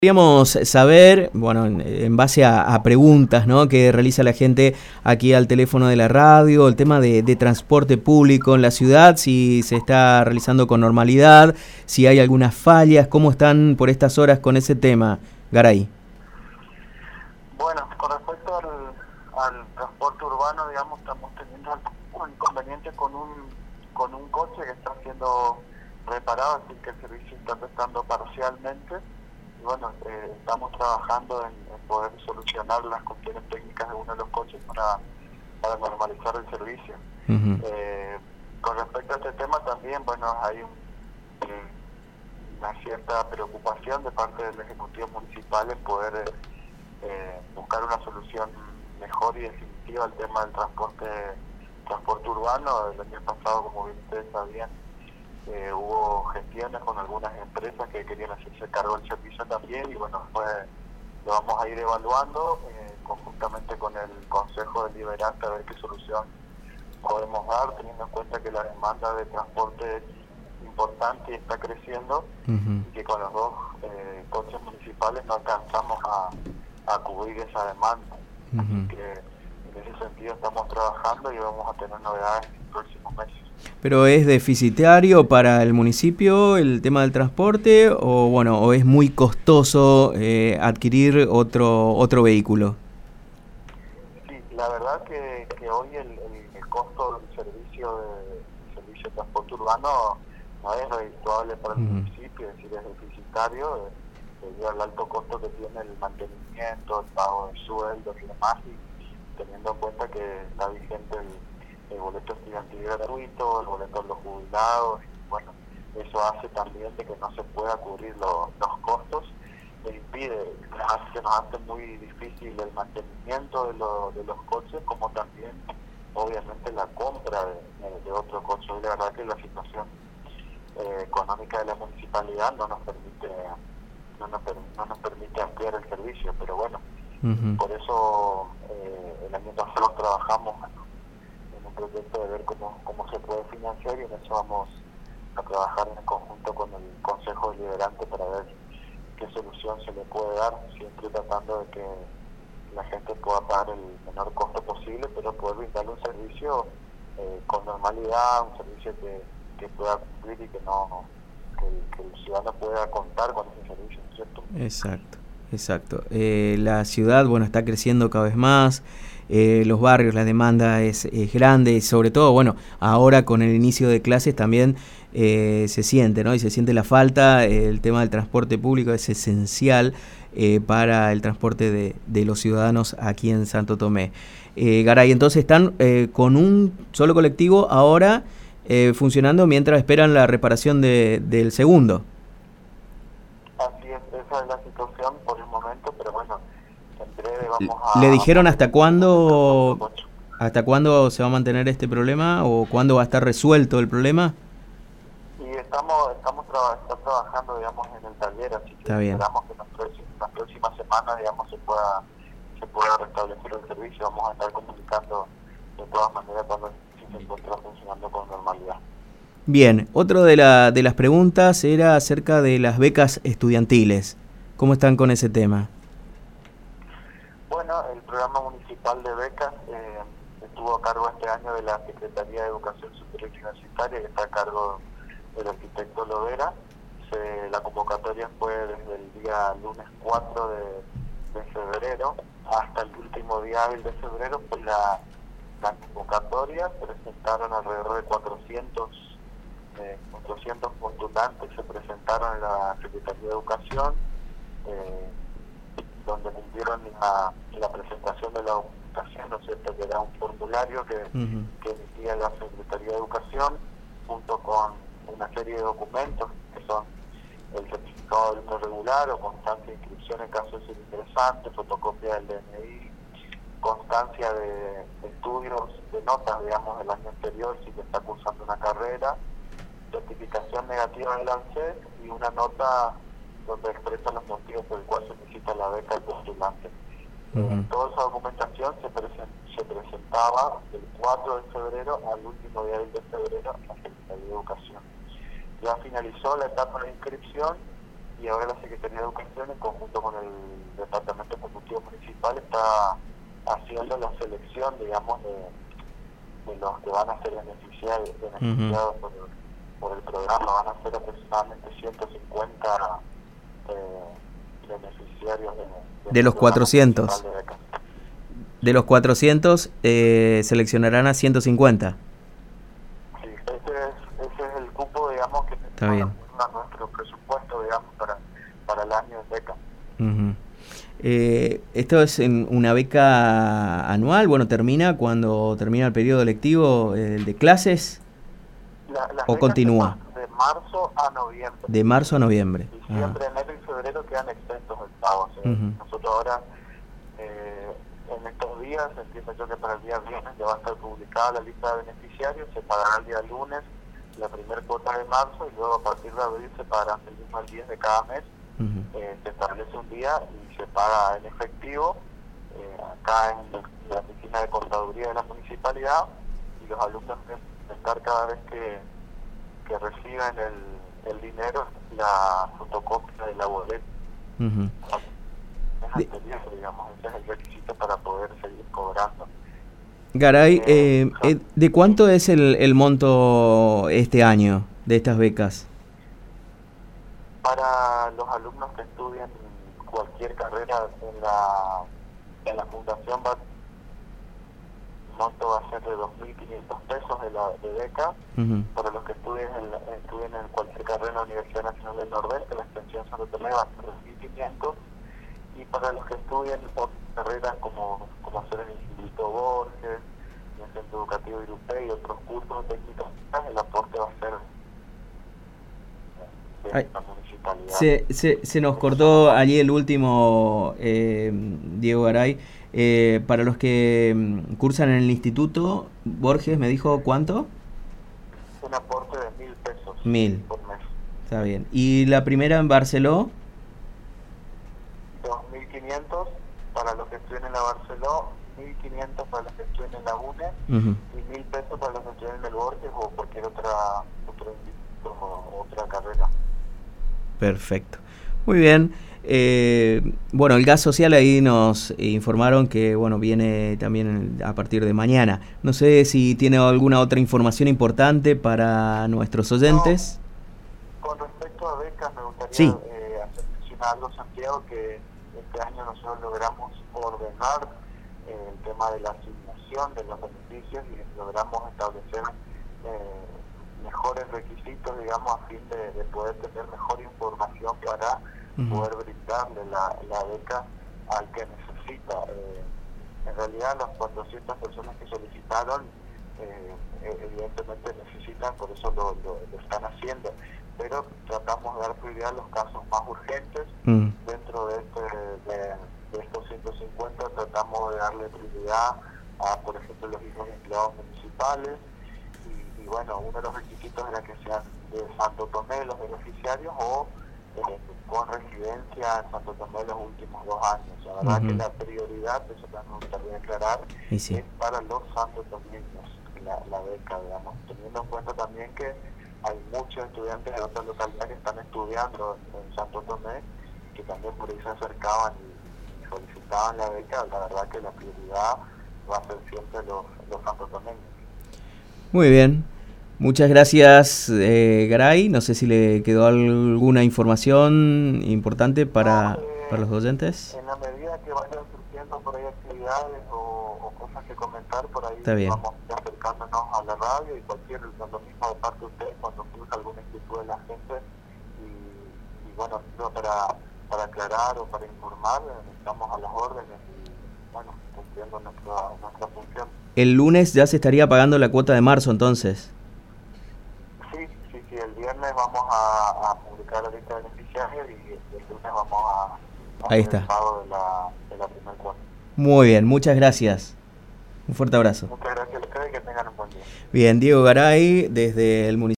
Queríamos saber, bueno, en base a preguntas, ¿no?, que realiza la gente aquí al teléfono de la radio, el tema de transporte público en la ciudad, si se está realizando con normalidad, si hay algunas fallas, cómo están por estas horas con ese tema, Garay. Bueno, con respecto al transporte urbano, digamos, estamos teniendo un inconveniente con un coche que está siendo reparado, así que el servicio está prestando parcialmente. Y bueno, estamos trabajando en poder solucionar las cuestiones técnicas de uno de los coches para normalizar el servicio. Con respecto a este tema también, bueno, hay una cierta preocupación de parte del Ejecutivo Municipal en poder buscar una solución mejor y definitiva al tema del transporte urbano. El año pasado, como bien ustedes sabían, hubo gestiones con algunas empresas que querían hacerse cargo del servicio también, y bueno, lo vamos a ir evaluando conjuntamente con el Consejo Deliberante a ver qué solución podemos dar, teniendo en cuenta que la demanda de transporte es importante y está creciendo, y que con los dos coches municipales no alcanzamos a cubrir esa demanda. Así que en ese sentido estamos trabajando y vamos a tener novedades en los próximos meses. ¿Pero es deficitario para el municipio el tema del transporte o es muy costoso adquirir otro vehículo? Sí, la verdad que hoy el costo del servicio de transporte urbano no es redituable para el municipio, es decir, es deficitario debido al alto costo que tiene el mantenimiento, el pago de sueldos y demás, y teniendo en cuenta que está vigente el boleto estudiantil gratuito, el boleto de los jubilados, y bueno, eso hace también de que no se pueda cubrir los costos, e impide, se nos hace muy difícil el mantenimiento de los coches, como también obviamente la compra de otro coche. Y la verdad que la situación económica de la municipalidad no nos permite ampliar el servicio, pero bueno, por eso el año pasado trabajamos en un proyecto de ver cómo se puede financiar, y en eso vamos a trabajar en conjunto con el Consejo Deliberante para ver qué solución se le puede dar, siempre tratando de que la gente pueda pagar el menor costo posible, pero poder brindarle un servicio con normalidad, un servicio que pueda cumplir y que el ciudadano pueda contar con ese servicio, ¿cierto? Exacto. La ciudad, bueno, está creciendo cada vez más, los barrios, la demanda es grande, y sobre todo, bueno, ahora con el inicio de clases también se siente, ¿no? Y se siente la falta, el tema del transporte público es esencial para el transporte de los ciudadanos aquí en Santo Tomé. Garay, entonces están con un solo colectivo ahora funcionando mientras esperan la reparación del segundo. Así es, esa es la situación por el momento, pero bueno, en breve vamos a... ¿Le dijeron hasta cuándo se va a mantener este problema o cuándo va a estar resuelto el problema? Y estamos trabajando, digamos, en el taller, así que esperamos que en las próximas semanas, digamos, se pueda restablecer el servicio. Vamos a estar comunicando de todas maneras cuando se encuentra funcionando con normalidad. Bien, otro de las preguntas era acerca de las becas estudiantiles. ¿Cómo están con ese tema? Bueno, el programa municipal de becas estuvo a cargo este año de la Secretaría de Educación Superior y Universitaria, que está a cargo del arquitecto Lovera. La convocatoria fue desde el día lunes 4 de febrero hasta el último día hábil de febrero. Pues la convocatoria presentaron alrededor de 400 postulantes, se presentaron en la Secretaría de Educación, donde cumplieron la presentación de la documentación, ¿no es cierto?, que era un formulario que emitía la Secretaría de Educación, junto con una serie de documentos que son el certificado de alumno regular o constancia de inscripción en caso de ser interesante, fotocopia del DNI, constancia de estudios, de notas, digamos, del año anterior si se está cursando una carrera, certificación negativa del ANSES y una nota donde expresa los motivos por el cual se necesita la beca del postulante. Toda esa documentación se presentaba del 4 de febrero al último día de febrero en la Secretaría de Educación. Ya finalizó la etapa de inscripción y ahora la Secretaría de Educación, en conjunto con el Departamento Ejecutivo Municipal, está haciendo la selección, digamos, de los que van a ser beneficiados por el programa. Van a ser aproximadamente 150 beneficiarios de los 400. De los 400 seleccionarán a 150. Sí, ese es el cupo, digamos, que está bien. A nuestro presupuesto, digamos, para el año de beca. ¿Esto es una beca anual? Bueno, ¿termina cuando termina el periodo lectivo de clases? ¿O continúa? De marzo a noviembre. De marzo a noviembre. Diciembre, enero y febrero quedan exentos del pago. Nosotros ahora, en estos días, entiendo yo que para el día viernes ya va a estar publicada la lista de beneficiarios, se pagará el día lunes la primera cuota de marzo y luego a partir de abril se pagarán el mismo 10 de cada mes. Se establece un día y se paga en efectivo acá en la oficina de contaduría de la municipalidad, y los alumnos deben estar cada vez que reciban el dinero la fotocopia de la boleta. Es anterior, digamos, ese es el requisito para poder seguir cobrando. Garay, ¿de cuánto es el monto este año de estas becas? Para los alumnos que estudian cualquier carrera en la fundación, el monto va a ser de 2.500 pesos de beca. Para los que estudien en cualquier carrera en la Universidad Nacional del Nordeste, la extensión Santo Tomé va a ser 2.500. Y para los que estudien otras carreras como hacer el Instituto Borges, el Centro Educativo Irupé y otros cursos técnicos, el aporte va a ser de la municipalidad. Se nos cortó allí el último, Diego Garay. Para los que cursan en el Instituto Borges, ¿me dijo cuánto? Un aporte de 1.000 pesos 1.000 por mes. Está bien. ¿Y la primera en Barceló? 2.500 para los que estudien en la Barceló, 1.500 para los que estudien en la UNE, y 1.000 pesos para los que estudien en el Borges o cualquier otra carrera. Perfecto. Muy bien. Bueno, el gas social ahí nos informaron que bueno viene también a partir de mañana. No sé si tiene alguna otra información importante para nuestros oyentes. No, con respecto a becas, me gustaría hacer mencionar algo, Santiago, que este año nosotros logramos ordenar el tema de la asignación de los beneficios y logramos establecer mejores requisitos, digamos, a fin de poder tener mejor información para poder brindarle la beca al que necesita. En realidad las 400 personas que solicitaron evidentemente necesitan, por eso lo están haciendo, pero tratamos de dar prioridad a los casos más urgentes. Dentro de estos 150 tratamos de darle prioridad a, por ejemplo, los hijos de empleados municipales, y bueno, uno de los requisitos era que sean de Santo Tomé los beneficiarios o con residencia en Santo Tomé los últimos 2 años. La verdad que la prioridad, eso también me gustaría aclarar, es para los santotomeños, la beca, digamos, teniendo en cuenta también que hay muchos estudiantes de otras localidades que están estudiando en Santo Tomé, que también por ahí se acercaban y solicitaban la beca. La verdad que la prioridad va a ser siempre los santotomeños. Muy bien. Muchas gracias, Garay. No sé si le quedó alguna información importante para los oyentes. En la medida que vayan surgiendo por ahí actividades o cosas que comentar, por ahí vamos acercándonos a la radio, y lo mismo de parte de ustedes cuando surja alguna inquietud de la gente. Y bueno, para aclarar o para informar, estamos a las órdenes y bueno, cumpliendo nuestra función. El lunes ya se estaría pagando la cuota de marzo, entonces. Sí, el viernes vamos a publicar la lista de beneficiarios y el lunes vamos a ahí hacer el pago de la primera cuota. Muy bien, muchas gracias. Un fuerte abrazo. Muchas gracias a ustedes y que tengan un buen día. Bien, Diego Garay, desde el municipio.